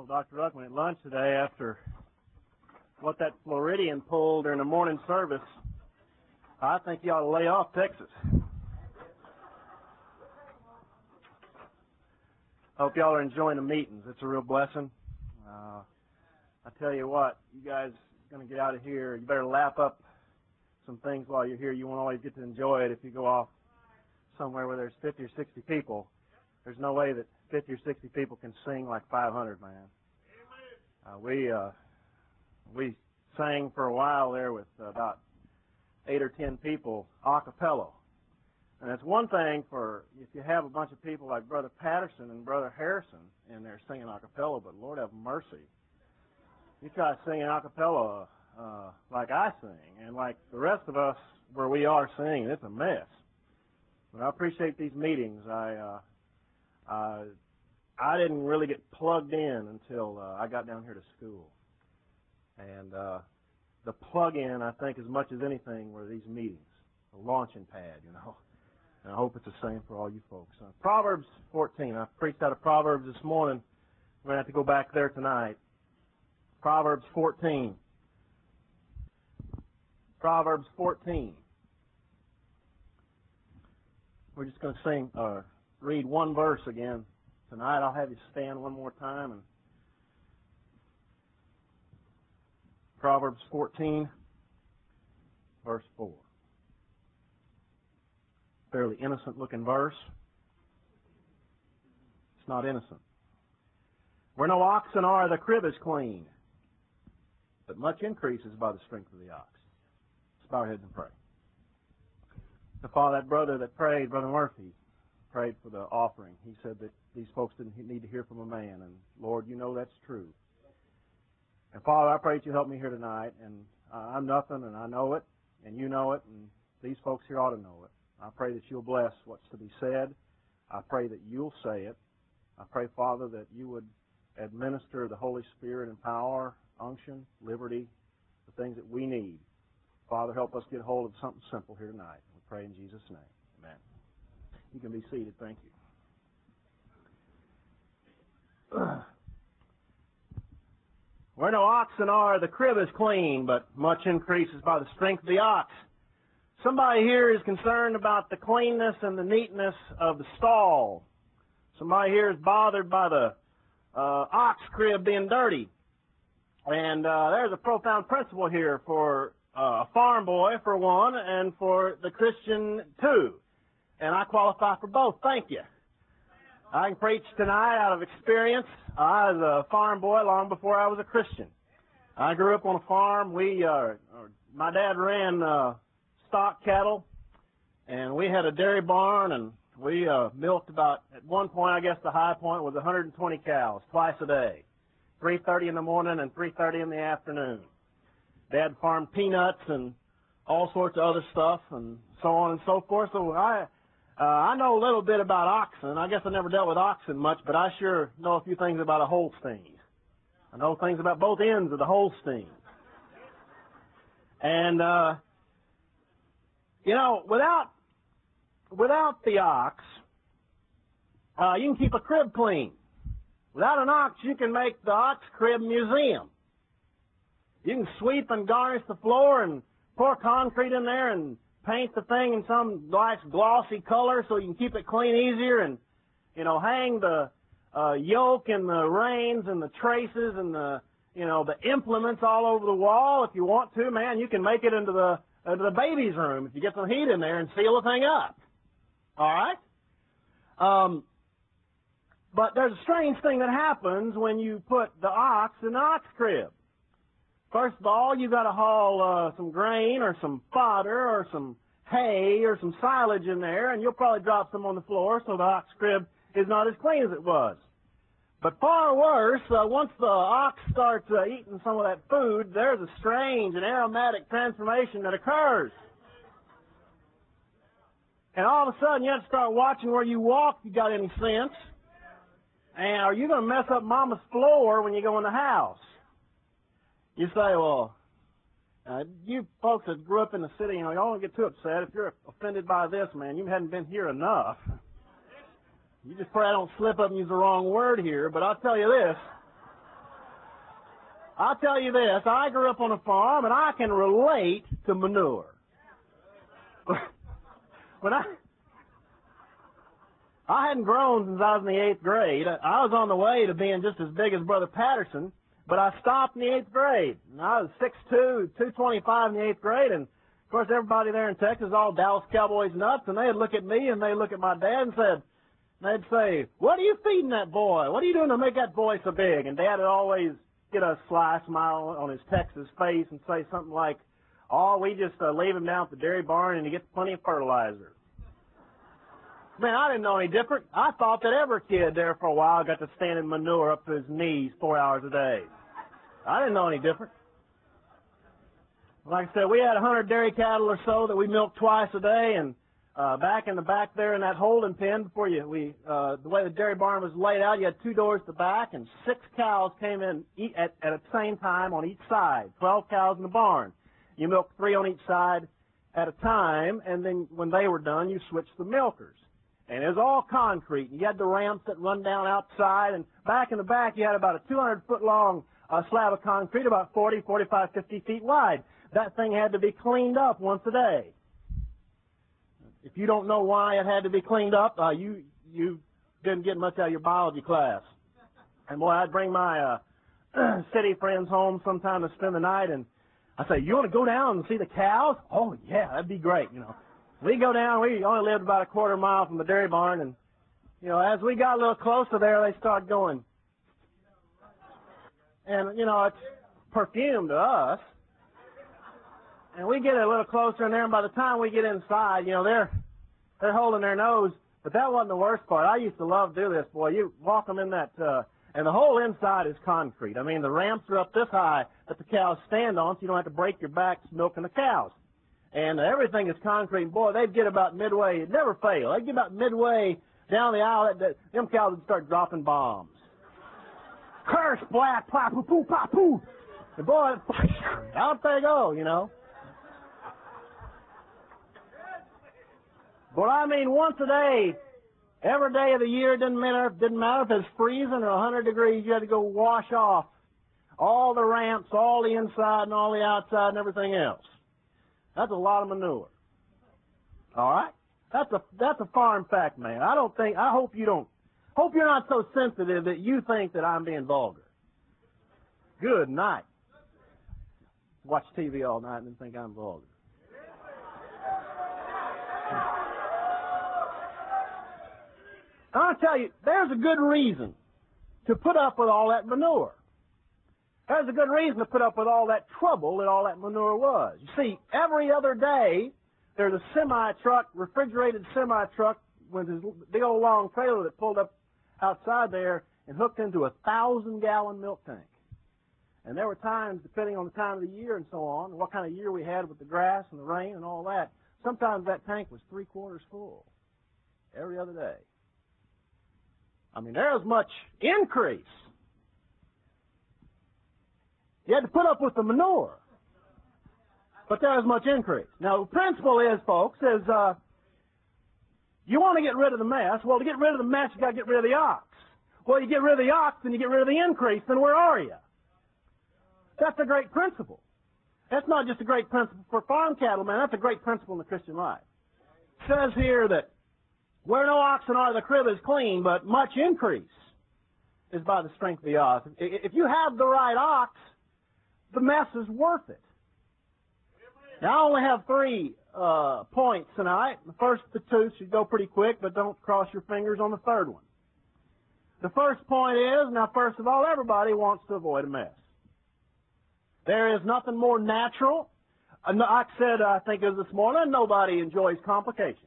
told Dr. Ruckman at lunch today after what that Floridian pulled during the morning service, I think you ought to lay off Texas. Hope y'all are enjoying the meetings. It's a real blessing. I tell you what, you guys are going to get out of here. You better lap up some things while you're here. You won't always get to enjoy it if you go off somewhere where there's 50 or 60 people. There's no way that 50 or 60 people can sing like 500, man. We sang for a while there with about 8 or 10 people a cappella. And it's one thing for if you have a bunch of people like Brother Patterson and Brother Harrison in there singing a cappella, but Lord have mercy. You try singing a cappella like I sing and like the rest of us where we are singing, it's a mess. But I appreciate these meetings. I didn't really get plugged in until I got down here to school. And the plug-in, I think, as much as anything, were these meetings, a launching pad, you know. And I hope it's the same for all you folks. Proverbs 14. I preached out of Proverbs this morning. We're going to have to go back there tonight. Proverbs 14. Proverbs 14. We're just going to read one verse again tonight. I'll have you stand one more time. And Proverbs 14, verse 4. Fairly innocent-looking verse. It's not innocent. Where no oxen are, the crib is clean, but much increases by the strength of the ox. Let's bow our heads and pray. The Father, that brother that prayed, Brother Murphy, prayed for the offering. He said that these folks didn't need to hear from a man, and Lord, you know that's true. And Father, I pray that you help me here tonight, and I'm nothing, and I know it, and you know it, and these folks here ought to know it. I pray that you'll bless what's to be said. I pray that you'll say it. I pray, Father, that you would administer the Holy Spirit and power, unction, liberty, the things that we need. Father, help us get hold of something simple here tonight. We pray in Jesus' name. Amen. You can be seated. Thank you. Where no oxen are, the crib is clean, but much increases by the strength of the ox. Somebody here is concerned about the cleanness and the neatness of the stall. Somebody here is bothered by the ox crib being dirty. And there's a profound principle here for a farm boy, for one, and for the Christian, too. And I qualify for both. Thank you. I can preach tonight out of experience. I was a farm boy long before I was a Christian. I grew up on a farm. My dad ran stock cattle, and we had a dairy barn, and we milked about, at one point, I guess the high point was 120 cows twice a day, 3:30 in the morning and 3:30 in the afternoon. Dad farmed peanuts and all sorts of other stuff and so on and so forth. So I know a little bit about oxen. I guess I never dealt with oxen much, but I sure know a few things about a Holstein. I know things about both ends of the Holstein. And, without the ox, you can keep a crib clean. Without an ox, you can make the ox crib museum. You can sweep and garnish the floor and pour concrete in there and paint the thing in some nice glossy color so you can keep it clean easier and, hang the yoke and the reins and the traces and the implements all over the wall if you want to. Man, you can make it into the baby's room if you get some heat in there and seal the thing up. All right? But there's a strange thing that happens when you put the ox in the ox crib. First of all, you've got to haul some grain or some fodder or some hay or some silage in there, and you'll probably drop some on the floor so the ox crib is not as clean as it was. But far worse, once the ox starts eating some of that food, there's a strange and aromatic transformation that occurs. And all of a sudden, you have to start watching where you walk if you got any sense. And are you going to mess up Mama's floor when you go in the house? You say, well, you folks that grew up in the city, y'all don't get too upset. If you're offended by this, man, you hadn't been here enough. You just pray I don't slip up and use the wrong word here, but I'll tell you this. I'll tell you this, I grew up on a farm and I can relate to manure. When I hadn't grown since I was in the 8th grade. I was on the way to being just as big as Brother Patterson, but I stopped in the 8th grade. And I was 6'2", 225 in the 8th grade, and of course everybody there in Texas, all Dallas Cowboys nuts, and they'd look at me and they'd look at my dad and they'd say, "What are you feeding that boy? What are you doing to make that boy so big?" And Dad would always get a sly smile on his Texas face and say something like, "Oh, we just leave him down at the dairy barn and he gets plenty of fertilizer." Man, I didn't know any different. I thought that every kid there for a while got to stand in manure up to his knees 4 hours a day. I didn't know any different. Like I said, we had 100 dairy cattle or so that we milked twice a day, and back in the back there in that holding pen, the way the dairy barn was laid out, you had 2 doors at the back, and 6 cows came in at the same time on each side. 12 cows in the barn. You milked 3 on each side at a time, and then when they were done, you switched the milkers. And it was all concrete. You had the ramps that run down outside, and back in the back you had about a 200-foot-long slab of concrete, about 40, 45, 50 feet wide. That thing had to be cleaned up once a day. If you don't know why it had to be cleaned up, you didn't get much out of your biology class. And boy, I'd bring my city friends home sometime to spend the night, and I'd say, "You want to go down and see the cows?" "Oh, yeah, that'd be great, you know." We go down, we only lived about a quarter mile from the dairy barn, and, you know, as we got a little closer there, they started going. And, you know, it's perfume to us. And we get a little closer in there, and by the time we get inside, you know, they're holding their nose. But that wasn't the worst part. I used to love to do this, boy. You walk them in that, and the whole inside is concrete. I mean, the ramps are up this high that the cows stand on, so you don't have to break your backs milking the cows. And everything is concrete. And boy, they'd get about midway. It'd never fail. They'd get about midway down the aisle. Them cows would start dropping bombs. Curse, black, pop, poo, poo, pop, poo. And boy, out they go, you know. But I mean, once a day, every day of the year, didn't matter if it's freezing or 100 degrees, you had to go wash off all the ramps, all the inside and all the outside and everything else. That's a lot of manure. All right? That's a farm fact, man. I hope you're not so sensitive that you think that I'm being vulgar. Good night. Watch TV all night and then think I'm vulgar. I'll tell you, there's a good reason to put up with all that manure. There's a good reason to put up with all that trouble that all that manure was. You see, every other day, there's a semi-truck, refrigerated semi-truck with this big old long trailer that pulled up outside there and hooked into a 1,000-gallon milk tank. And there were times, depending on the time of the year and so on, and what kind of year we had with the grass and the rain and all that, sometimes that tank was 3/4 full every other day. I mean, there was much increase. You had to put up with the manure, but there was much increase. Now, the principle is, folks, you want to get rid of the mess. Well, to get rid of the mess, you got to get rid of the ox. Well, you get rid of the ox, then you get rid of the increase, then where are you? That's a great principle. That's not just a great principle for farm cattle, man. That's a great principle in the Christian life. It says here that where no oxen are, the crib is clean, but much increase is by the strength of the ox. If you have the right ox, the mess is worth it. Now, I only have 3 points tonight. The first 2 should go pretty quick, but don't cross your fingers on the third one. The first point is, now, first of all, everybody wants to avoid a mess. There is nothing more natural. Like I said, I think it was this morning, nobody enjoys complications.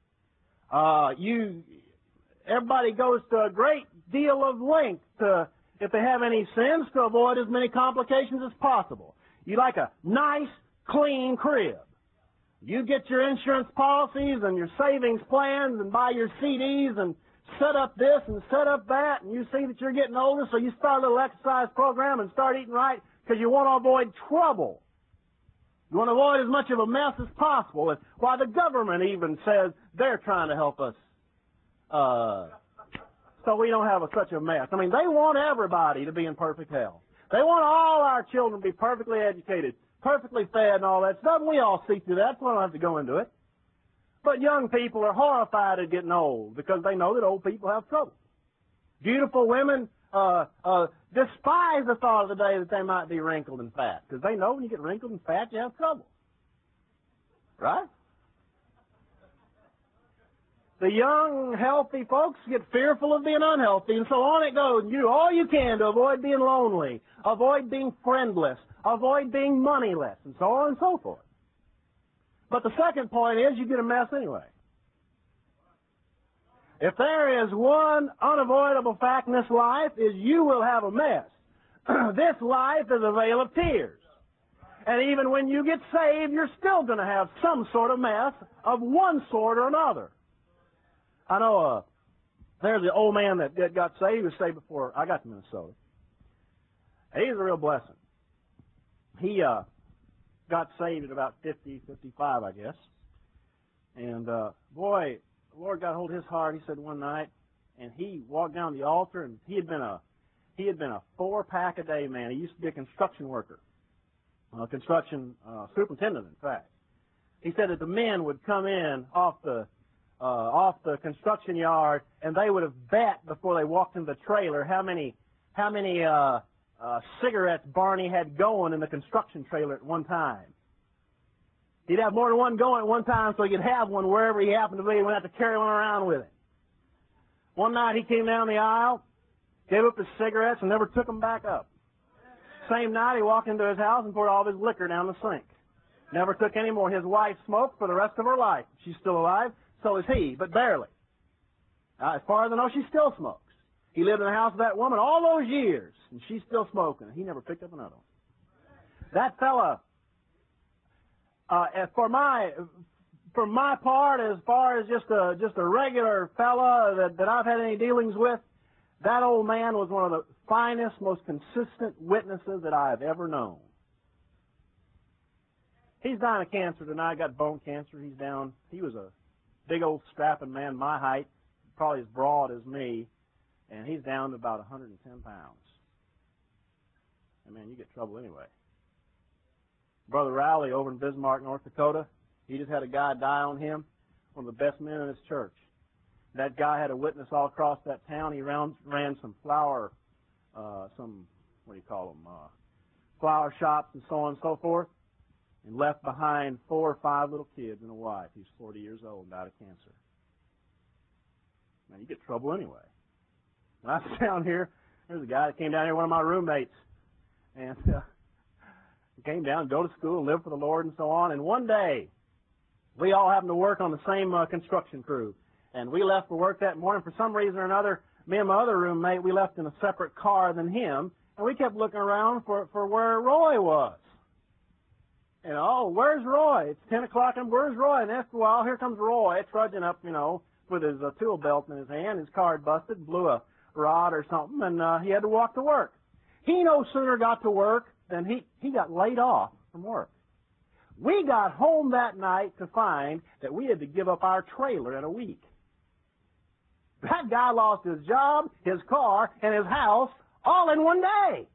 Everybody goes to a great deal of length to, if they have any sins, to avoid as many complications as possible. You like a nice, clean crib. You get your insurance policies and your savings plans and buy your CDs and set up this and set up that, and you see that you're getting older, so you start a little exercise program and start eating right because you want to avoid trouble. You want to avoid as much of a mess as possible. And why the government even says they're trying to help us so we don't have such a mess. I mean, they want everybody to be in perfect health. They want all our children to be perfectly educated, perfectly fed and all that stuff. We all see through that, so we don't have to go into it. But young people are horrified at getting old because they know that old people have trouble. Beautiful women despise the thought of the day that they might be wrinkled and fat because they know when you get wrinkled and fat, you have trouble. Right? The young, healthy folks get fearful of being unhealthy, and so on it goes. You do all you can to avoid being lonely, avoid being friendless, avoid being moneyless, and so on and so forth. But the second point is you get a mess anyway. If there is one unavoidable fact in this life, is you will have a mess. This life is a vale of tears. And even when you get saved, you're still going to have some sort of mess of one sort or another. I know there's the old man that got saved. He was saved before I got to Minnesota. He's a real blessing. He got saved at about 50, 55, I guess. And boy, the Lord got hold of his heart. He said one night, and he walked down the altar, and he had been a 4-pack a day man. He used to be a construction worker, construction superintendent, in fact. He said that the men would come in off the construction yard, and they would have bet before they walked into the trailer how many cigarettes Barney had going in the construction trailer at one time. He'd have more than one going at one time, so he could have one wherever he happened to be. He wouldn't have to carry one around with him. One night he came down the aisle, gave up his cigarettes, and never took them back up. Same night he walked into his house and poured all of his liquor down the sink. Never took any more. His wife smoked for the rest of her life. She's still alive. So is he, but barely. As far as I know, she still smokes. He lived in the house of that woman all those years, and she's still smoking. He never picked up another one. That fella, for my part, as far as just a regular fella that I've had any dealings with, that old man was one of the finest, most consistent witnesses that I have ever known. He's dying of cancer tonight. Got bone cancer. He's down. He was a big old strapping man, my height, probably as broad as me, and he's down to about 110 pounds. And man, you get trouble anyway. Brother Rowley over in Bismarck, North Dakota, he just had a guy die on him, one of the best men in his church. That guy had a witness all across that town. He ran some flower shops and so on and so forth, and left behind 4 or 5 little kids and a wife. He's 40 years old and died of cancer. Man, you get trouble anyway. When I was down here, there's a guy that came down here, one of my roommates, and he came down, go to school, and live for the Lord and so on. And one day, we all happened to work on the same construction crew. And we left for work that morning. For some reason or another, me and my other roommate, we left in a separate car than him. And we kept looking around for where Roy was. And, oh, where's Roy? It's 10 o'clock, and where's Roy? And after a while, here comes Roy, trudging up, with his tool belt in his hand. His car had busted, blew a rod or something, and he had to walk to work. He no sooner got to work than he got laid off from work. We got home that night to find that we had to give up our trailer in a week. That guy lost his job, his car, and his house all in one day.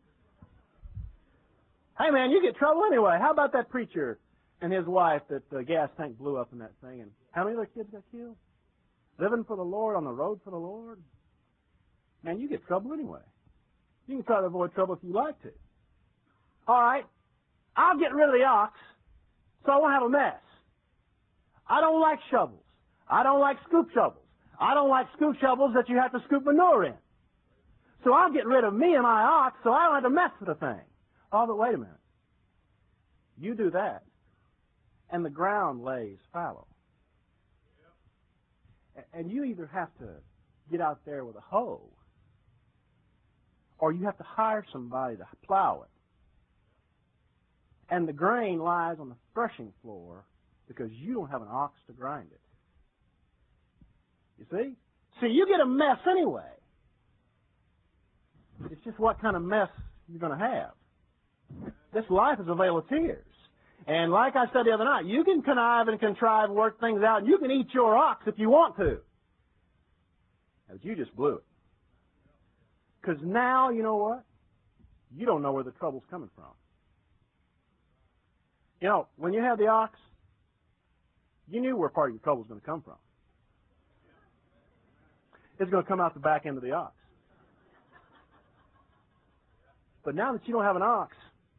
Hey, man, you get trouble anyway. How about that preacher and his wife that the gas tank blew up in that thing? And how many of their kids got killed? Living for the Lord, on the road for the Lord? Man, you get trouble anyway. You can try to avoid trouble if you like to. All right, I'll get rid of the ox so I won't have a mess. I don't like shovels. I don't like scoop shovels. I don't like scoop shovels that you have to scoop manure in. So I'll get rid of me and my ox so I don't have to mess with the thing. Oh, but wait a minute. You do that, and the ground lays fallow. And you either have to get out there with a hoe, or you have to hire somebody to plow it. And the grain lies on the threshing floor because you don't have an ox to grind it. You see? See, you get a mess anyway. It's just what kind of mess you're going to have. This life is a vale of tears. And like I said the other night, you can connive and contrive and work things out, and you can eat your ox if you want to. But you just blew it. Because now, you know what? you don't know where the trouble's coming from. You know, when you had the ox, you knew where part of your trouble was going to come from. It's going to come out the back end of the ox. But now that you don't have an ox,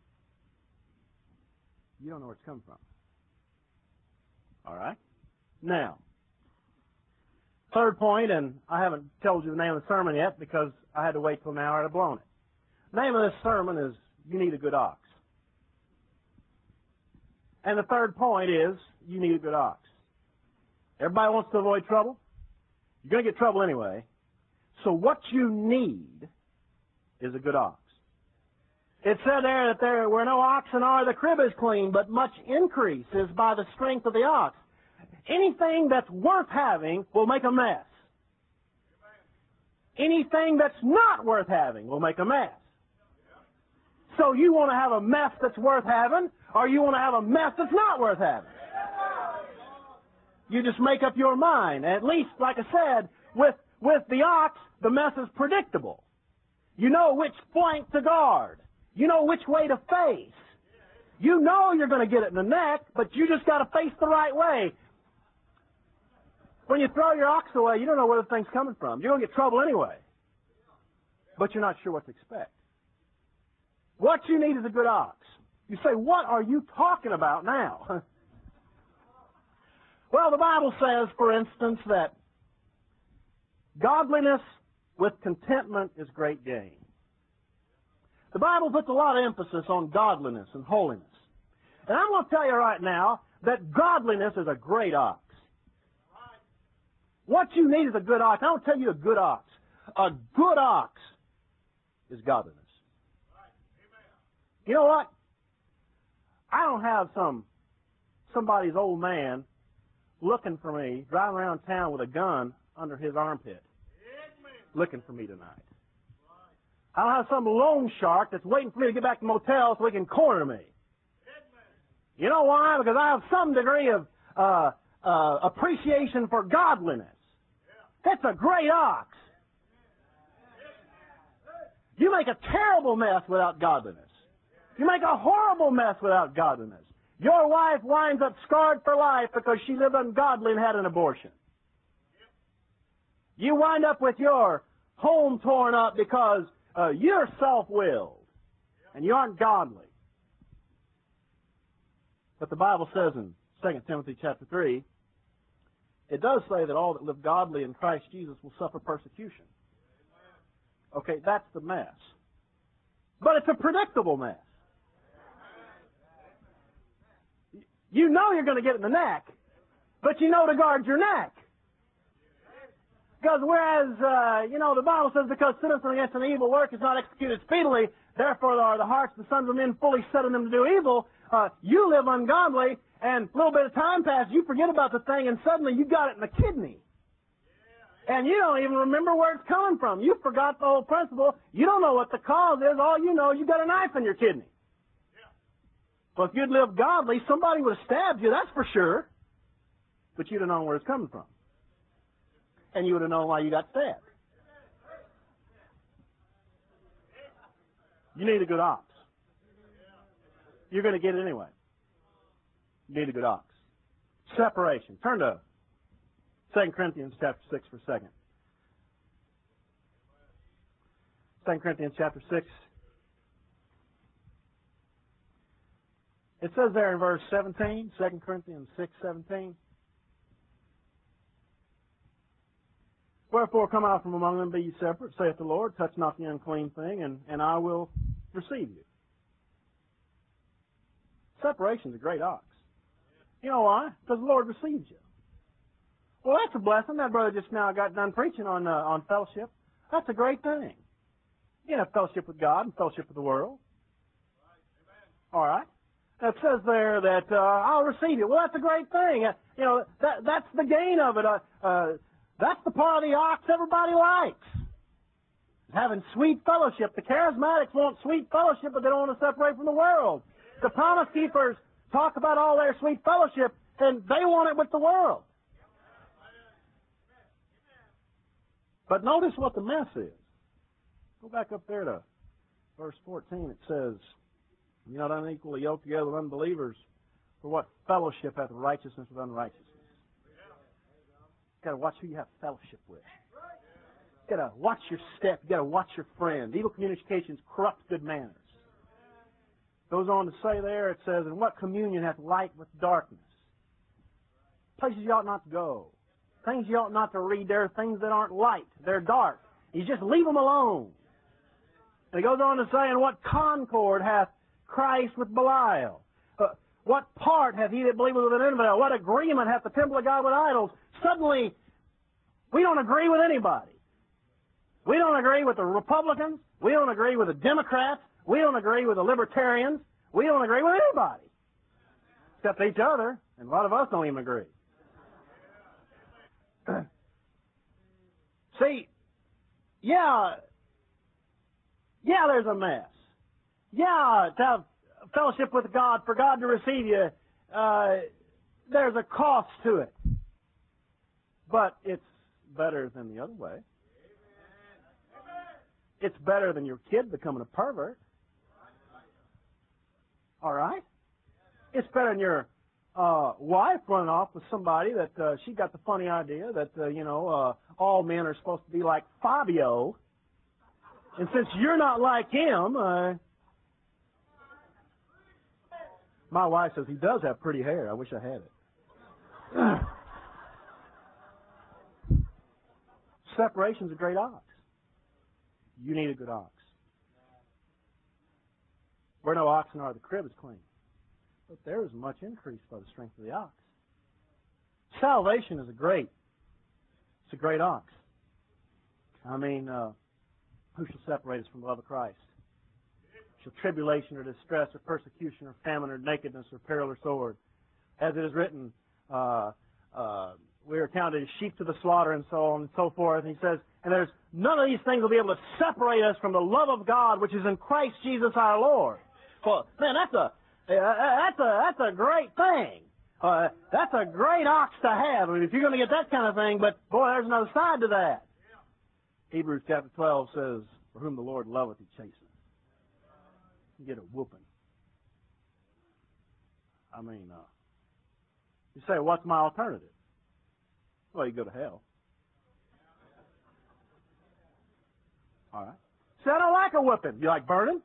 you don't know where it's coming from. All right? Now, third point, and I haven't told you the name of the sermon yet because I had to wait till now or I'd have blown it. The name of this sermon is You Need a Good Ox. And the third point is you need a good ox. Everybody wants to avoid trouble. You're going to get trouble anyway. So what you need is a good ox. It said there that there where no oxen are, the crib is clean, but much increase is by the strength of the ox. Anything that's worth having will make a mess. Anything that's not worth having will make a mess. So you want to have a mess that's worth having, or you want to have a mess that's not worth having? You just make up your mind. At least, like I said, with the ox, the mess is predictable. You know which flank to guard. You know which way to face. You know you're going to get it in the neck, but you just got to face the right way. When you throw your ox away, you don't know where the thing's coming from. You're going to get trouble anyway. But you're not sure what to expect. What you need is a good ox. You say, what are you talking about now? Well, the Bible says, for instance, that godliness with contentment is great gain. The Bible puts a lot of emphasis on godliness and holiness. And I'm going to tell you right now that godliness is a great ox. What you need is a good ox. I don't tell you a good ox. A good ox is godliness. You know what? I don't have somebody's old man looking for me, driving around town with a gun under his armpit, looking for me tonight. I don't have some loan shark that's waiting for me to get back to the motel so he can corner me. You know why? Because I have some degree of appreciation for godliness. That's a great ox. You make a terrible mess without godliness. You make a horrible mess without godliness. Your wife winds up scarred for life because she lived ungodly and had an abortion. You wind up with your home torn up because you're self-willed and you aren't godly. But the Bible says in 2 Timothy chapter 3, it does say that all that live godly in Christ Jesus will suffer persecution. Okay, that's the mess. But it's a predictable mess. You know you're going to get it in the neck, but you know to guard your neck. Because whereas, the Bible says, because citizen against an evil work is not executed speedily, therefore are the hearts of the sons of men fully set on them to do evil. You live ungodly, and a little bit of time passes, you forget about the thing, and suddenly you got it in the kidney. And you don't even remember where it's coming from. You forgot the whole principle. You don't know what the cause is. All you know, you got a knife in your kidney. Well, if you'd lived godly, somebody would have stabbed you, that's for sure. But you'd have known where it's coming from. And you would have known why you got stabbed. You need a good ox. You're going to get it anyway. You need a good ox. Separation. Turn to 2 Corinthians chapter 6 for a second. 2 Corinthians chapter 6. It says there in verse 17, 2 Corinthians 6:17. Wherefore come out from among them, be ye separate, saith the Lord, touch not the unclean thing, and I will receive you. Separation's a great ox. You know why? Because the Lord receives you. Well, that's a blessing. That brother just now got done preaching on fellowship. That's a great thing. You have fellowship with God and fellowship with the world. All right. It says there that I'll receive you. Well, that's a great thing. That's the gain of it. That's the part of the ox everybody likes. Having sweet fellowship. The charismatics want sweet fellowship, but they don't want to separate from the world. The promise keepers talk about all their sweet fellowship, and they want it with the world. But notice what the mess is. Go back up there to Verse 14, it says, "Be not unequally yoked together with unbelievers, for what fellowship hath righteousness with unrighteousness?" You've got to watch who you have fellowship with. You've got to watch your step. You've got to watch your friend. Evil communications corrupt good manners. Goes on to say there, it says, "And what communion hath light with darkness?" Places you ought not to go. Things you ought not to read. There are things that aren't light. They're dark. You just leave them alone. And he goes on to say, "And what concord hath Christ with Belial? What part hath he that believeth with an infidel? What agreement hath the temple of God with idols?" Suddenly, we don't agree with anybody. We don't agree with the Republicans. We don't agree with the Democrats. We don't agree with the Libertarians. We don't agree with anybody. Except each other. And a lot of us don't even agree. See, yeah, there's a mess. Yeah, to have fellowship with God, for God to receive you, there's a cost to it. But it's better than the other way. It's better than your kid becoming a pervert. All right? It's better than your wife running off with somebody that she got the funny idea that, all men are supposed to be like Fabio. And since you're not like him, my wife says he does have pretty hair. I wish I had it. Separation's a great ox. You need a good ox. Where no oxen are, the crib is clean. But there is much increase by the strength of the ox. Salvation is a great ox. I mean, who shall separate us from the love of Christ? Shall tribulation or distress or persecution or famine or nakedness or peril or sword? As it is written, we are counted as sheep to the slaughter and so on and so forth. And he says, and there's none of these things will be able to separate us from the love of God which is in Christ Jesus our Lord. Well, man, that's a great thing. That's a great ox to have. I mean, if you're going to get that kind of thing, but boy, there's another side to that. Hebrews chapter 12 says, "For whom the Lord loveth, he chasteneth." You get a whooping. I mean, you say, what's my alternative? Well, you go to hell. All right. See, I don't like a whipping. You like burning?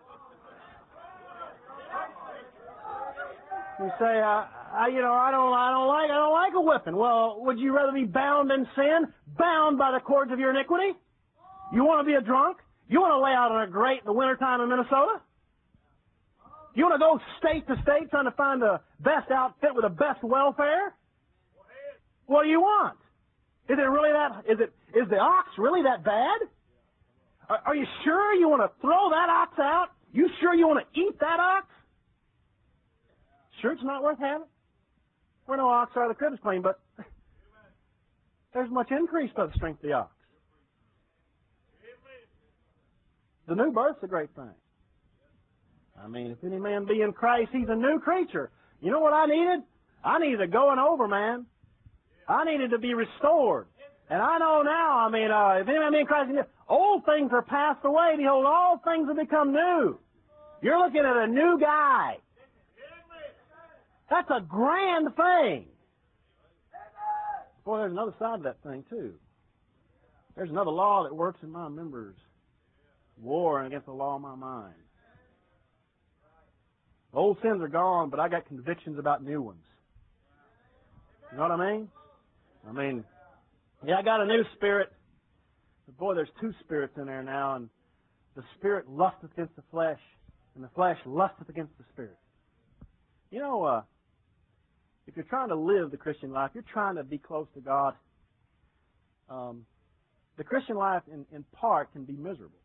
You say, I don't like a whipping. Well, would you rather be bound in sin, bound by the cords of your iniquity? You want to be a drunk? You want to lay out on a grate in the wintertime in Minnesota? You want to go state to state trying to find the best outfit with the best welfare? What do you want? Is it really that? Is the ox really that bad? Are you sure you want to throw that ox out? You sure you want to eat that ox? Sure it's not worth having? Where no ox are, the crib is clean, but there's much increase by the strength of the ox. The new birth's a great thing. I mean, if any man be in Christ, he's a new creature. You know what I needed? I needed a going over, man. I needed to be restored. And I know now, I mean, if any man be in Christ, old things are passed away. Behold, all things have become new. You're looking at a new guy. That's a grand thing. Boy, there's another side to that thing, too. There's another law that works in my members. War against the law of my mind. Old sins are gone, but I got convictions about new ones. You know what I mean? I mean, yeah, I got a new spirit. But boy, there's two spirits in there now, and the spirit lusteth against the flesh, and the flesh lusteth against the spirit. You know, if you're trying to live the Christian life, you're trying to be close to God, the Christian life, in part, can be miserable.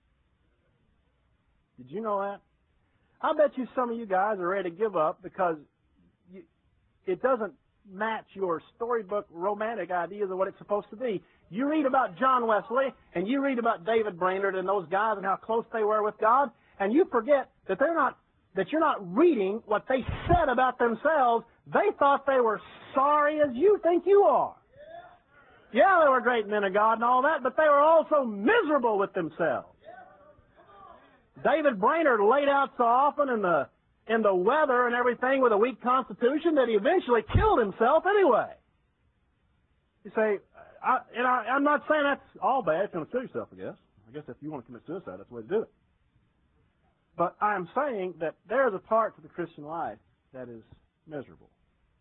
Did you know that? I bet you some of you guys are ready to give up because it doesn't match your storybook romantic ideas of what it's supposed to be. You read about John Wesley, and you read about David Brainerd and those guys and how close they were with God, and you forget that you're not reading what they said about themselves. They thought they were sorry as you think you are. Yeah, they were great men of God and all that, but they were also miserable with themselves. David Brainerd laid out so often in the weather and everything with a weak constitution that he eventually killed himself anyway. You say, I'm not saying that's all bad. It's going to kill yourself, I guess. I guess if you want to commit suicide, that's the way to do it. But I'm saying that there's a part to the Christian life that is miserable.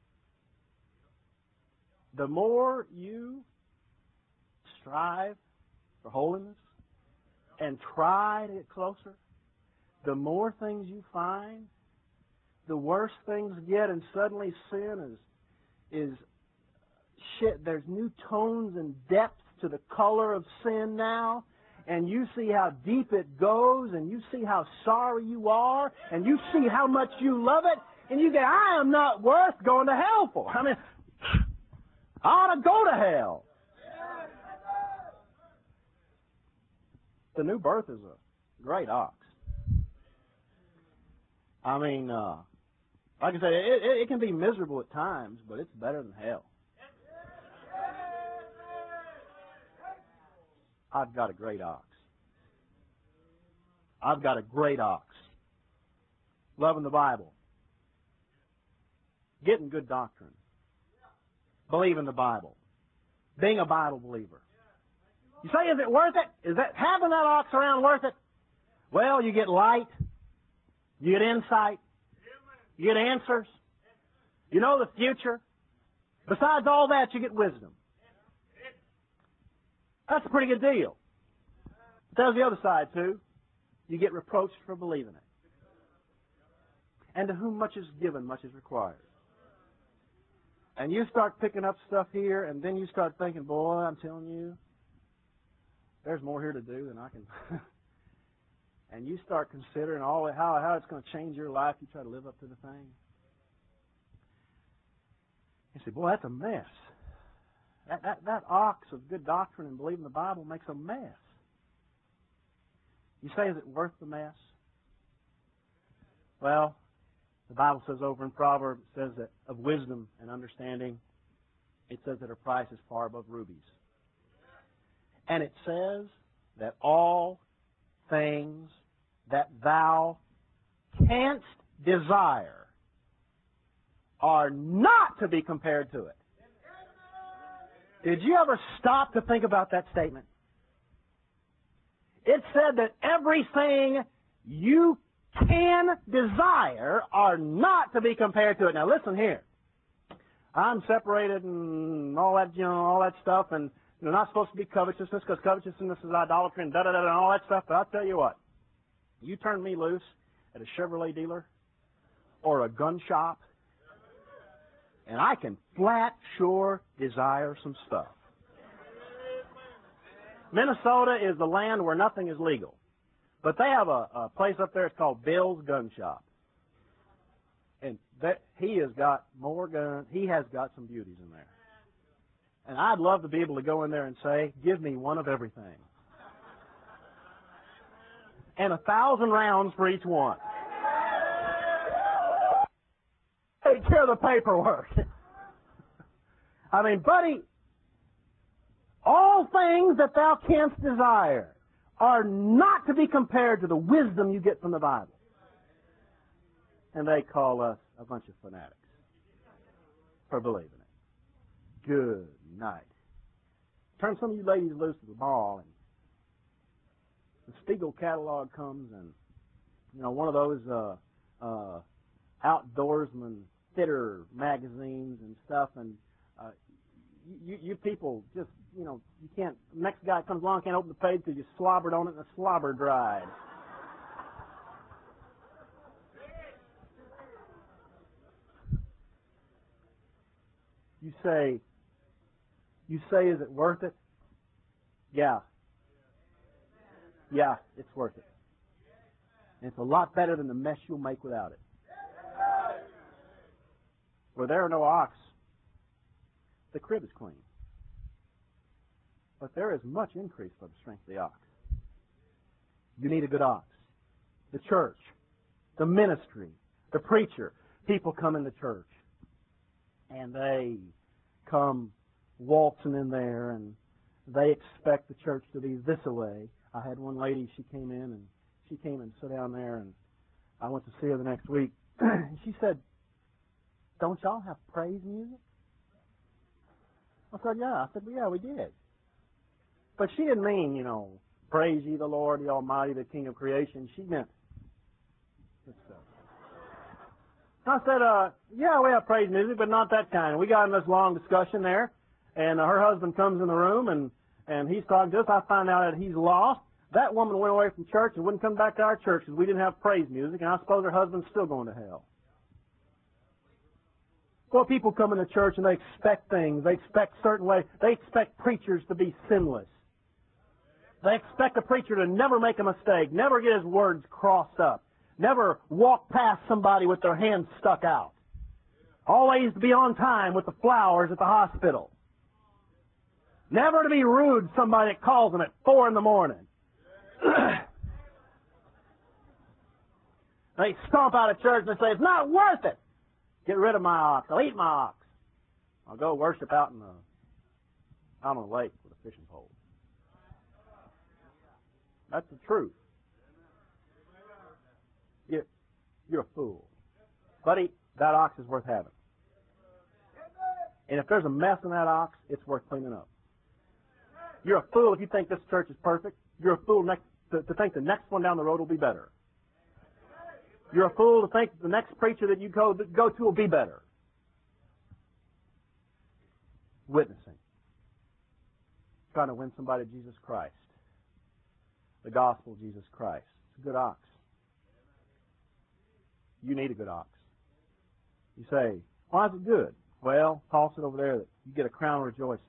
The more you strive for holiness and try to get closer, the more things you find, the worse things get, and suddenly sin is shit. There's new tones and depths to the color of sin now, and you see how deep it goes, and you see how sorry you are, and you see how much you love it, and you go, I am not worth going to hell for. I mean, I ought to go to hell. The new birth is a great ox. I mean, like I said, it can be miserable at times, but it's better than hell. I've got a great ox. I've got a great ox. Loving the Bible. Getting good doctrine. Believing the Bible. Being a Bible believer. You say, is it worth it? Is that having that ox around worth it? Well, you get light. You get insight. You get answers. You know the future. Besides all that, you get wisdom. That's a pretty good deal. But there's the other side, too. You get reproached for believing it. And to whom much is given, much is required. And you start picking up stuff here, and then you start thinking, boy, I'm telling you, there's more here to do than I can. And you start considering all how it's going to change your life. You try to live up to the thing. You say, boy, that's a mess. That ox of good doctrine and believing the Bible makes a mess. You say, is it worth the mess? Well, the Bible says over in Proverbs, it says that of wisdom and understanding, it says that her price is far above rubies. And it says that all things that thou canst desire are not to be compared to it. Did you ever stop to think about that statement? It said that everything you can desire are not to be compared to it. Now listen here. I'm separated and all that, all that stuff, and you're not supposed to be covetousness because covetousness is idolatry and da-da-da and all that stuff. But I'll tell you what. You turn me loose at a Chevrolet dealer or a gun shop, and I can flat sure desire some stuff. Minnesota is the land where nothing is legal. But they have a place up there, it's called Bill's Gun Shop. And he has got more guns, he has got some beauties in there. And I'd love to be able to go in there and say, give me one of everything. And 1,000 rounds for each one. Take care of the paperwork. I mean, buddy, all things that thou canst desire are not to be compared to the wisdom you get from the Bible. And they call us a bunch of fanatics for believing it. Good night. Turn some of you ladies loose to the mall, and the Spiegel catalog comes, and one of those outdoorsman fitter magazines and stuff, and you people just you can't. Next guy comes along, can't open the page because you slobbered on it and the slobber dried. You say, is it worth it? Yeah. Yeah, it's worth it. And it's a lot better than the mess you'll make without it. Where there are no ox, the crib is clean. But there is much increase by the strength of the ox. You need a good ox. The church, the ministry, the preacher. People come in the church, and they come waltzing in there, and they expect the church to be this way. I had one lady, she came in, and she came and sat down there, and I went to see her the next week. She said, "Don't y'all have praise music?" I said, "Yeah." I said, "Well, yeah, we did." But she didn't mean, praise ye the Lord, the Almighty, the King of creation. She meant this stuff. I said, "Yeah, we have praise music, but not that kind." We got in this long discussion there, and her husband comes in the room, and he's talking to us. I find out that he's lost. That woman went away from church and wouldn't come back to our church because we didn't have praise music, and I suppose her husband's still going to hell. Well, people come into church and they expect things. They expect certain ways. They expect preachers to be sinless. They expect a preacher to never make a mistake, never get his words crossed up, never walk past somebody with their hands stuck out, always to be on time with the flowers at the hospital, never to be rude to somebody that calls them at 4 a.m. They stomp out of church and they say, "It's not worth it. Get rid of my ox. I'll eat my ox. I'll go worship out on the lake with a fishing pole." That's the truth. You're a fool. Buddy, that ox is worth having. And if there's a mess in that ox, it's worth cleaning up. You're a fool if you think this church is perfect. You're a fool to think the next one down the road will be better. You're a fool to think the next preacher that you go to will be better. Witnessing. Trying to win somebody to Jesus Christ. The gospel of Jesus Christ. It's a good ox. You need a good ox. You say, "Why is it good?" Well, toss it over there that you get a crown of rejoicing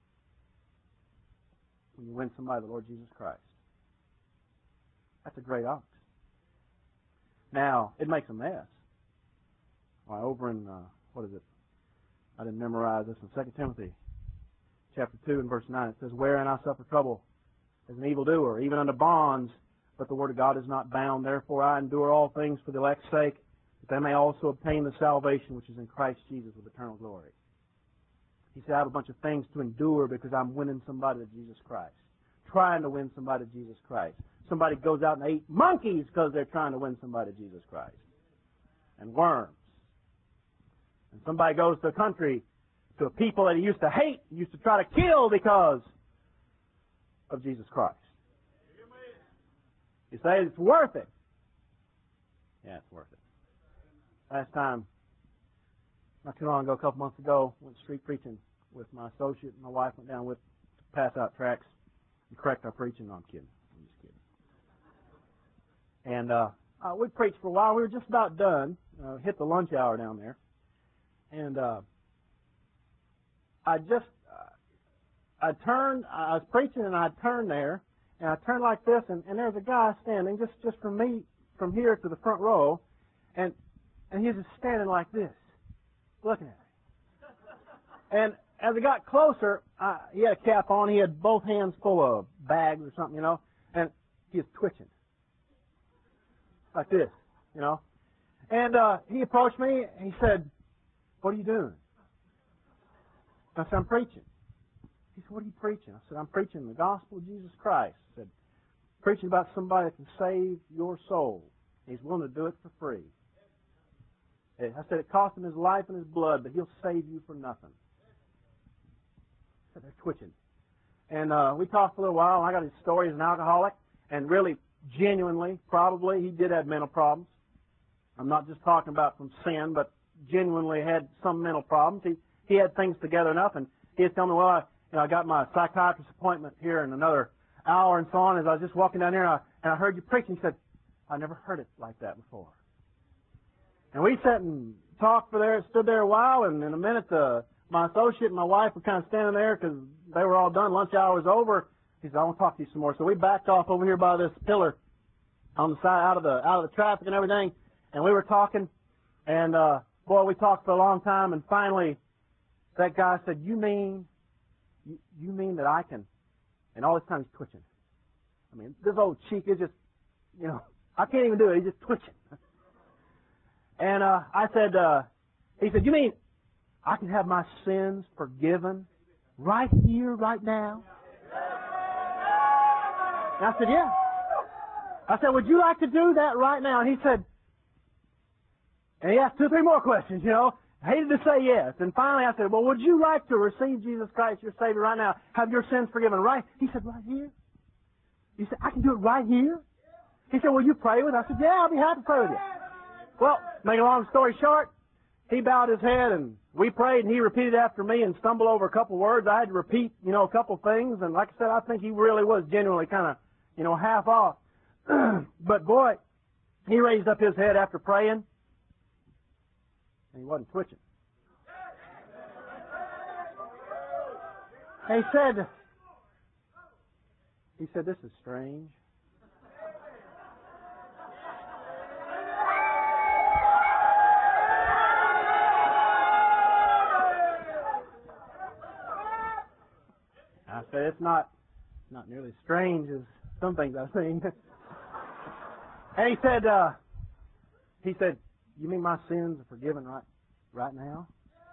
when you win somebody to the Lord Jesus Christ. That's a great ox. Now, it makes a mess. Well, over in, what is it? I didn't memorize this in 2 Timothy chapter 2 and verse 9. It says, "Wherein I suffer trouble as an evildoer, even unto bonds, but the word of God is not bound. Therefore I endure all things for the elect's sake, that they may also obtain the salvation which is in Christ Jesus with eternal glory." He said, I have a bunch of things to endure because I'm winning somebody to Jesus Christ. Trying to win somebody to Jesus Christ. Somebody goes out and they eat monkeys because they're trying to win somebody to Jesus Christ. And worms. And somebody goes to a country, to a people that he used to hate, used to try to kill because of Jesus Christ. You say it's worth it. Yeah, it's worth it. Last time, not too long ago, a couple months ago, went street preaching with my associate and my wife went down with to pass out tracts and correct our preaching. No, I'm kidding. I'm just kidding. And we preached for a while. We were just about done. Hit the lunch hour down there. And I was preaching and I turned there, and I turned like this, and there's a guy standing just from me, from here to the front row, and he was just standing like this, looking at me. And as I got closer, he had a cap on, he had both hands full of bags or something, and he was twitching. Like this, And he approached me, and he said, "What are you doing?" I said, "I'm preaching." He said, "What are you preaching?" I said, "I'm preaching the gospel of Jesus Christ." I said, "Preaching about somebody that can save your soul. He's willing to do it for free." I said, "It cost him his life and his blood, but he'll save you for nothing." I said, "They're twitching." And we talked for a little while, and I got his story as an alcoholic, and really, genuinely, probably, he did have mental problems. I'm not just talking about from sin, but genuinely had some mental problems. He had things together enough, and he was telling me, "Well, I got my psychiatrist appointment here in another hour," and so on. As I was just walking down here, and I heard you preaching, he said, "I never heard it like that before." And we sat and talked stood there a while, and in a minute, my associate and my wife were kind of standing there because they were all done. Lunch hour was over. He said, "I want to talk to you some more." So we backed off over here by this pillar on the side, out of the traffic and everything, and we were talking, and boy, we talked for a long time, and finally, that guy said, You mean that I can?" And all this time he's twitching. I mean, this old cheek is just, I can't even do it. He's just twitching. And I said, he said, "You mean I can have my sins forgiven right here, right now?" And I said, "Yeah." I said, would you like to do that right now? And he said, and he asked 2 or 3 more questions, you know. Hated to say yes. And finally I said, well, would you like to receive Jesus Christ, your Savior, right now? Have your sins forgiven right? He said, right here? He said, I can do it right here? He said, will you pray with us? I said, yeah, I'll be happy to pray with you. Well, make a long story short, he bowed his head and we prayed and he repeated after me and stumbled over a couple words. I had to repeat, you know, a couple things. And like I said, I think he really was genuinely kind of, you know, half off. But boy, he raised up his head after praying and he wasn't twitching. And he said, this is strange. I said, it's not nearly as strange as some things I've seen. And he said, you mean my sins are forgiven right now?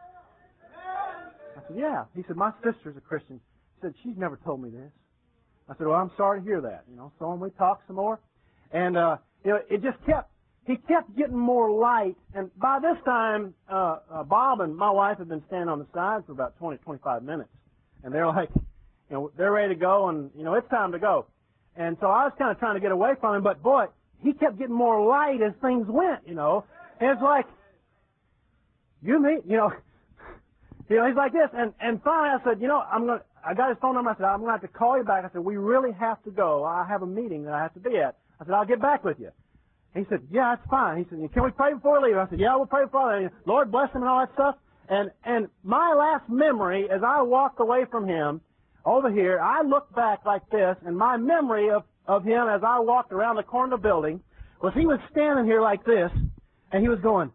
I said, yeah. He said, my sister's a Christian. He said, she's never told me this. I said, well, I'm sorry to hear that. You know, so we talked some more. And, you know, he kept getting more light. And by this time, Bob and my wife had been standing on the side for about 20, 25 minutes. And they're like, you know, they're ready to go and, you know, it's time to go. And so I was kind of trying to get away from him, but boy, he kept getting more light as things went, you know. And it's like, you mean, you know, he's like this. And finally I said, you know, I got his phone number. I said, I'm going to have to call you back. I said, we really have to go. I have a meeting that I have to be at. I said, I'll get back with you. He said, yeah, that's fine. He said, can we pray before we leave? I said, yeah, we'll pray before we leave. Lord bless him and all that stuff. And my last memory as I walked away from him over here, I looked back like this, and my memory of him as I walked around the corner of the building was he was standing here like this, and he was going,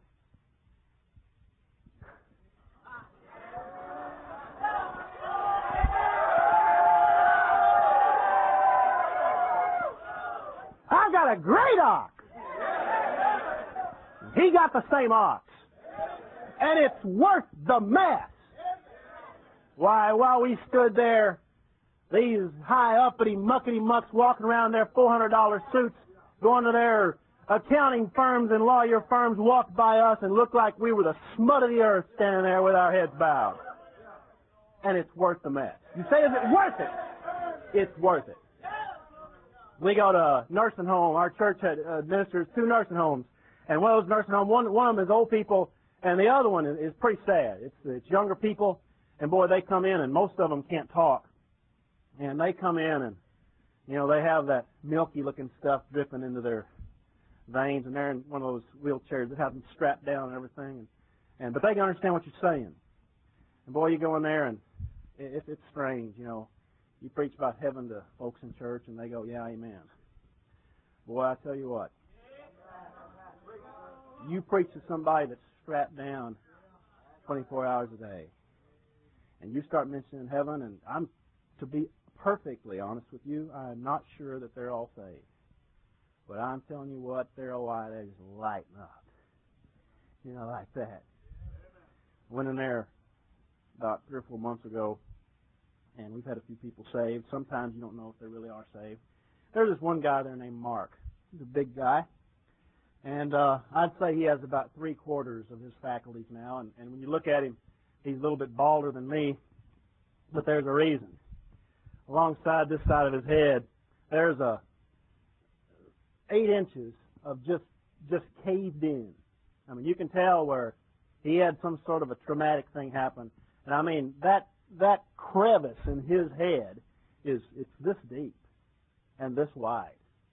I got a great ox. He got the same ox. And it's worth the mess. Why, while we stood there, these high-uppity, muckety-mucks walking around in their $400 suits, going to their accounting firms and lawyer firms, walked by us and looked like we were the smut of the earth standing there with our heads bowed. And it's worth the mess. You say, is it worth it? It's worth it. We go to a nursing home. Our church administers 2 nursing homes. And one of those nursing homes, one of them is old people, and the other one is pretty sad. It's younger people, and boy, they come in, and most of them can't talk. And they come in, and, you know, they have that milky-looking stuff dripping into their veins, and they're in one of those wheelchairs that have them strapped down and everything. But they can understand what you're saying. And boy, you go in there, and it's strange, you know. You preach about heaven to folks in church, and they go, yeah, amen. Boy, I tell you what. You preach to somebody that's strapped down 24 hours a day, and you start mentioning heaven, and I'm, to be perfectly honest with you, I'm not sure that they're all saved. But I'm telling you what, they're all right, they just lighten up. You know, like that. Went in there about 3 or 4 months ago, and we've had a few people saved. Sometimes you don't know if they really are saved. There's this one guy there named Mark. He's a big guy. And I'd say he has about 3/4 of his faculties now. And when you look at him, he's a little bit balder than me. But there's a reason. Alongside this side of his head, there's 8 inches of just caved in. I mean, you can tell where he had some sort of a traumatic thing happen. And I mean, that crevice in his head it's this deep and this wide.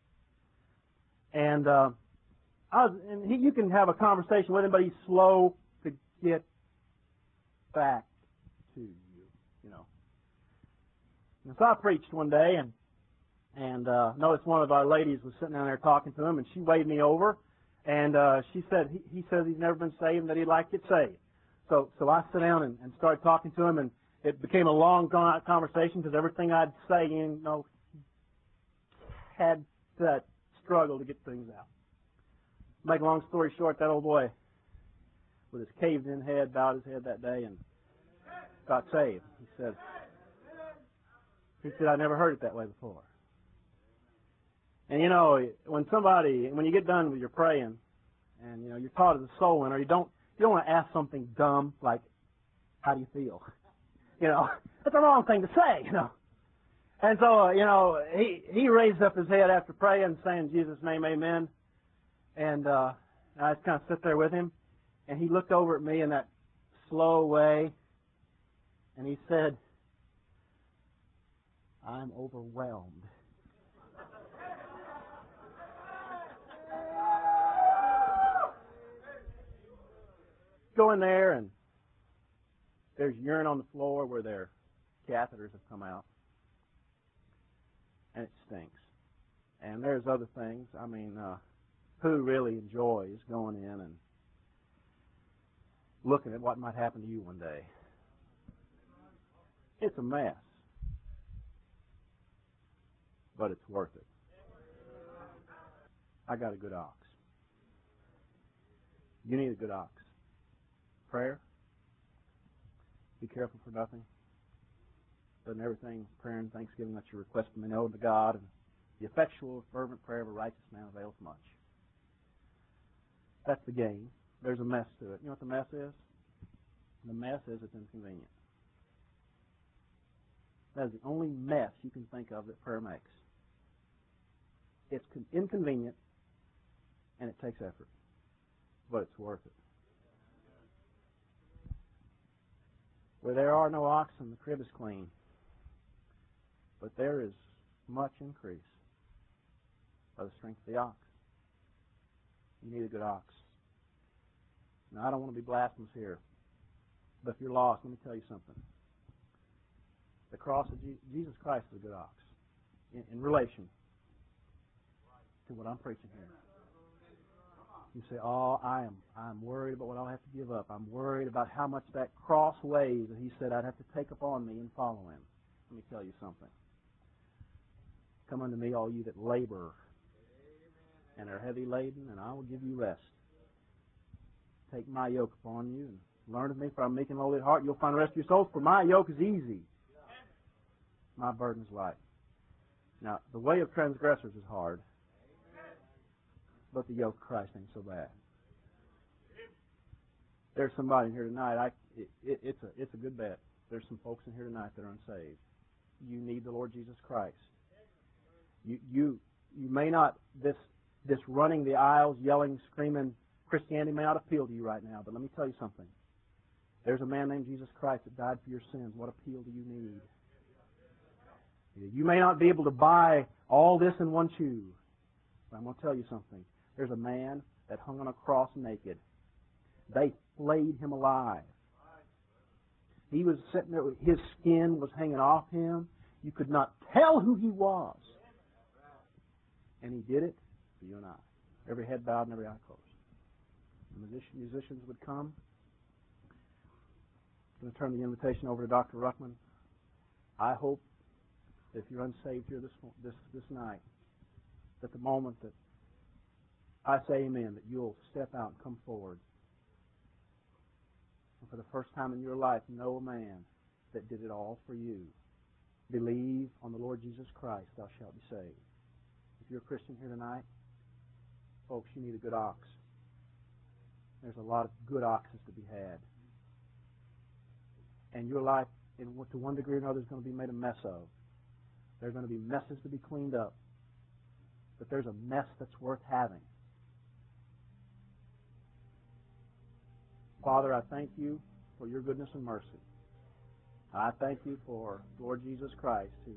And you can have a conversation with him, but he's slow to get back to you know. And so I preached one day, and noticed one of our ladies was sitting down there talking to him, and she waved me over, and she said he says he's never been saved and that he'd like to get saved. So I sat down and started talking to him, and it became a long, drawn-out conversation because everything I'd say, you know, had that struggle to get things out. Make a long story short, that old boy with his caved-in head bowed his head that day and got saved. He said, I never heard it that way before. And when you get done with your praying, and you're taught as a soul winner, you don't want to ask something dumb like, "How do you feel?" That's the wrong thing to say. And so he raised up his head after praying, saying, "In Jesus' name, Amen." And I just kind of sit there with him, and he looked over at me in that slow way, and he said, "I'm overwhelmed." Go in there, and there's urine on the floor where their catheters have come out, and it stinks. And there's other things. I mean, who really enjoys going in and looking at what might happen to you one day? It's a mess, but it's worth it. I got a good ox. You need a good ox. Prayer. Be careful for nothing. Doesn't everything, prayer and thanksgiving, let your request be known to God, and the effectual, fervent prayer of a righteous man avails much. That's the game. There's a mess to it. You know what the mess is? The mess is it's inconvenient. That is the only mess you can think of that prayer makes. It's inconvenient, and it takes effort, but it's worth it. Where there are no oxen, the crib is clean, but there is much increase by the strength of the ox. You need a good ox. Now, I don't want to be blasphemous here, but if you're lost, let me tell you something. The cross of Jesus Christ is a good ox in relation to what I'm preaching here. You say, "Oh, I'm worried about what I'll have to give up. I'm worried about how much that cross weighs that He said I'd have to take upon me and follow Him." Let me tell you something. Come unto me, all you that labor and are heavy laden, and I will give you rest. Take my yoke upon you and learn of me, for I'm meek and lowly at heart. You'll find rest for your souls, for my yoke is easy. My burden is light. Now, the way of transgressors is hard, but the yoke of Christ ain't so bad. There's somebody in here tonight. It's a good bet. There's some folks in here tonight that are unsaved. You need the Lord Jesus Christ. You may not this running the aisles, yelling, screaming Christianity may not appeal to you right now, but let me tell you something. There's a man named Jesus Christ that died for your sins. What appeal do you need? You may not be able to buy all this in one chew, but I'm going to tell you something. There's a man that hung on a cross naked. They flayed him alive. He was sitting there, his skin was hanging off him. You could not tell who he was. And he did it for you and I. Every head bowed and every eye closed. The musicians would come. I'm going to turn the invitation over to Dr. Ruckman. I hope that if you're unsaved here this night, that the moment that I say amen, that you'll step out and come forward. And for the first time in your life, know a man that did it all for you. Believe on the Lord Jesus Christ, thou shalt be saved. If you're a Christian here tonight, folks, you need a good ox. There's a lot of good oxes to be had. And your life, to one degree or another, is going to be made a mess of. There are going to be messes to be cleaned up. But there's a mess that's worth having. Father, I thank you for your goodness and mercy. I thank you for Lord Jesus Christ, who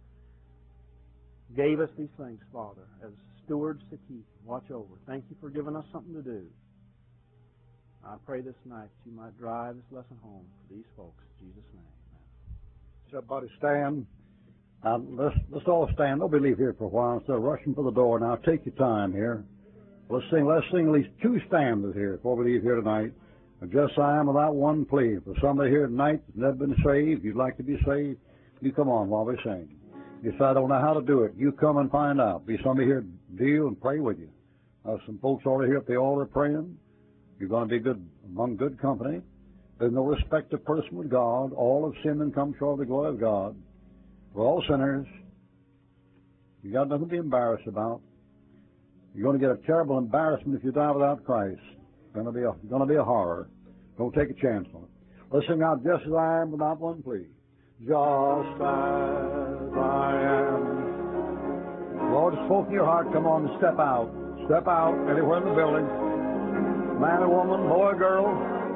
gave us these things, Father, as stewards to keep and watch over. Thank you for giving us something to do. I pray this night that you might drive this lesson home for these folks. In Jesus' name. Amen. Everybody stand. Let's all stand. Nobody leave here for a while instead of rushing for the door. Now take your time here. Let's sing at least 2 stanzas here before we leave here tonight. Just I am without one plea. For somebody here tonight that's never been saved, you'd like to be saved, you come on while we sing. If I don't know how to do it, you come and find out. Be somebody here to deal and pray with you. Some folks already here at the altar praying. You're going to be good among good company. There's no respect of person with God. All have sinned and come short of the glory of God. We're all sinners. You got nothing to be embarrassed about. You're going to get a terrible embarrassment if you die without Christ. It's going to be a horror. Don't take a chance on it. Let's sing out Just As I Am without one plea. Just as I am. The Lord has spoken to your heart. Come on and step out. Step out anywhere in the building. Man or woman, boy or girl.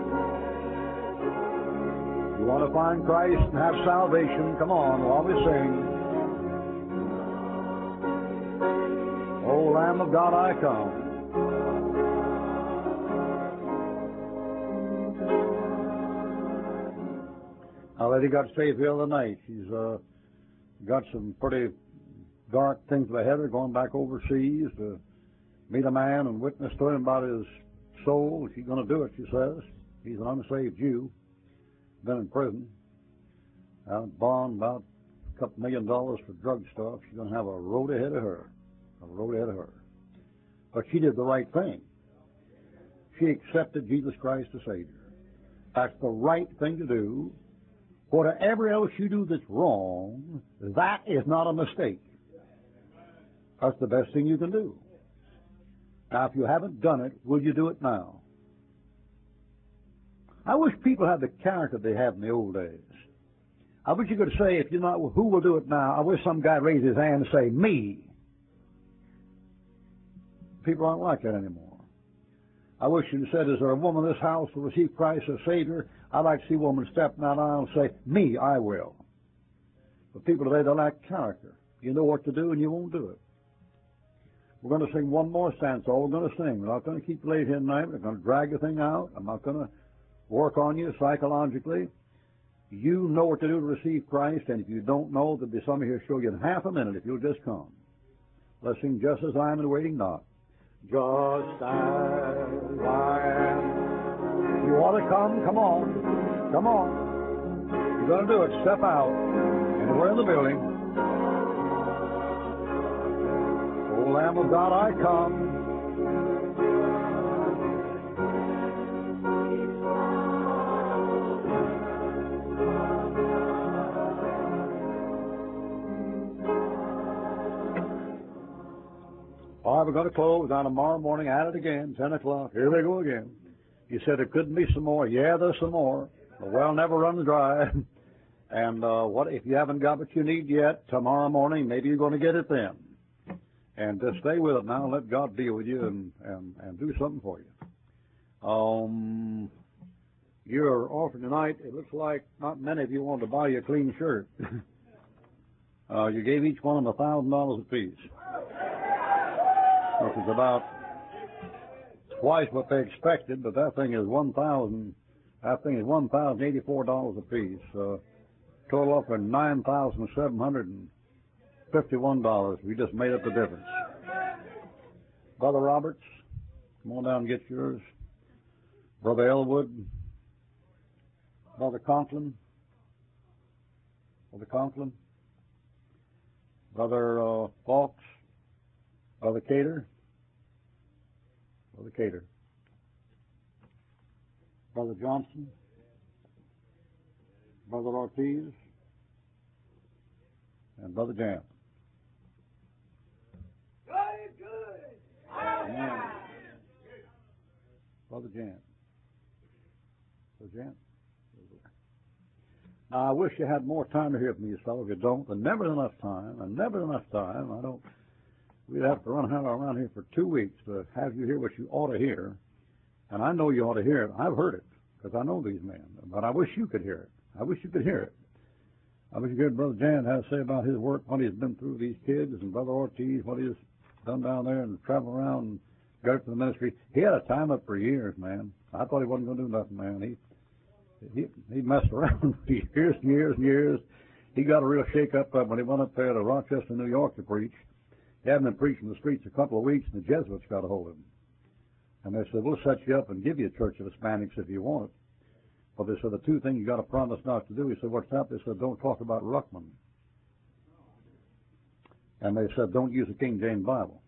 You want to find Christ and have salvation, come on while we sing. O Lamb of God, I come. Our lady got saved the other night. She's got some pretty dark things ahead of her, going back overseas to meet a man and witness to him about his soul. She's going to do it, she says. He's an unsaved Jew, been in prison, out bond about a couple $1 million for drug stuff. She's going to have a road ahead of her. A road ahead of her. But she did the right thing. She accepted Jesus Christ as Savior. That's the right thing to do. Whatever else you do that's wrong, that is not a mistake. That's the best thing you can do. Now, if you haven't done it, will you do it now? I wish people had the character they had in the old days. I wish you could say, if you're not, who will do it now? I wish some guy raised his hand and say, me. People aren't like that anymore. I wish you said, is there a woman in this house who will receive Christ as Savior? I'd like to see a woman step down the aisle and say, me, I will. But people today, they lack character. You know what to do and you won't do it. We're going to sing one more stanza. All we're going to sing. We're not going to keep you late here tonight. We're going to drag the thing out. I'm not going to work on you psychologically. You know what to do to receive Christ, and if you don't know, there'll be somebody here to show you in half a minute if you'll just come. Let's sing Just As I Am and Waiting Not. Just as I am. If you want to come, come on. Come on. You're going to do it. Step out. Anywhere in the building. O Lamb of God, I come. All right, we're going to close on tomorrow morning at it again, 10 o'clock. Here we go again. You said there couldn't be some more. Yeah, there's some more. The well never runs dry. And what if you haven't got what you need yet, tomorrow morning, maybe you're going to get it then. And just stay with it now and let God deal with you and do something for you. Your offering tonight, it looks like not many of you wanted to buy you a clean shirt. You gave each one of them $1,000 apiece. Which is about twice what they expected, but that thing is $1,084 apiece. Total up for $9,751. We just made up the difference. Brother Roberts, come on down and get yours. Brother Elwood, Brother Conklin, Brother Fawkes, Brother Cater, Brother Johnson, Brother Ortiz, and Brother Jant. Good. Amen. Brother Jant. Now, I wish you had more time to hear from these fellows. You don't. There's never enough time. We'd have to run around here for 2 weeks to have you hear what you ought to hear. And I know you ought to hear it. I've heard it, because I know these men. But I wish you could hear it. I wish you could hear it. I wish you could hear Brother Jan have to say about his work, what he's been through with these kids, and Brother Ortiz, what he's done down there and traveled around and got up to the ministry. He had a time up for years, man. I thought he wasn't going to do nothing, man. He messed around for years and years and years. He got a real shake-up when he went up there to Rochester, New York to preach. He hadn't been preaching in the streets a couple of weeks, and the Jesuits got a hold of him. And they said, we'll set you up and give you a church of Hispanics if you want it. But they said, the two things you got to promise not to do. He said, what's that? They said, don't talk about Ruckman. And they said, don't use the King James Bible.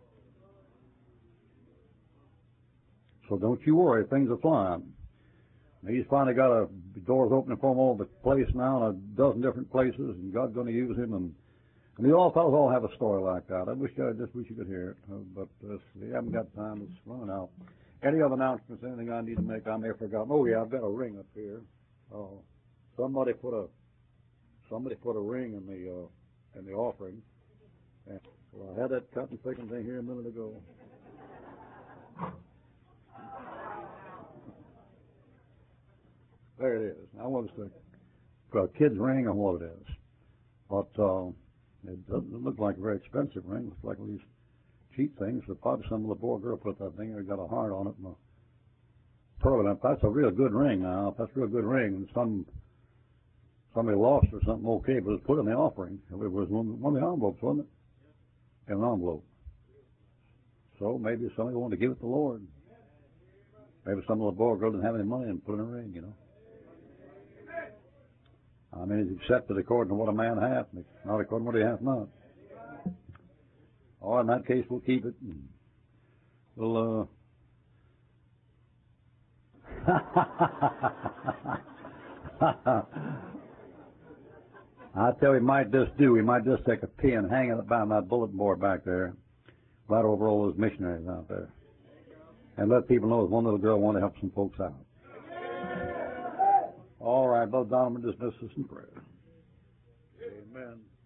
So don't you worry, things are flying. And he's finally got doors opening for him all over the place now in a dozen different places, and God's going to use him. And And you all fellows all have a story like that. I wish you could hear it, but we haven't got time. It's running out. Any other announcements? Anything I need to make? I may have forgotten. Oh yeah, I've got a ring up here. Oh, somebody put a ring in the offering. And, well, I had that cut and picking thing here a minute ago. There it is. I want to a kid's ring or what it is. But it doesn't look like a very expensive ring. It looks like these cheap things. But probably some little boy or girl put that thing. They got a heart on it and a pearl in it. That's a real good ring now. If that's a real good ring. Somebody lost or something, okay, but it's put in the offering. It was one of the envelopes, wasn't it? In an envelope. So maybe somebody wanted to give it to the Lord. Maybe some little boy or girl didn't have any money and put in a ring, you know. I mean, it's accepted according to what a man hath, not according to what he hath not. Or in that case, we'll keep it. We'll, I tell you, we might just take a pin, hang it up on that bulletin board back there, right over all those missionaries out there, and let people know there's one little girl wanting to help some folks out. All right, Brother Donovan, dismiss us in prayer. Amen.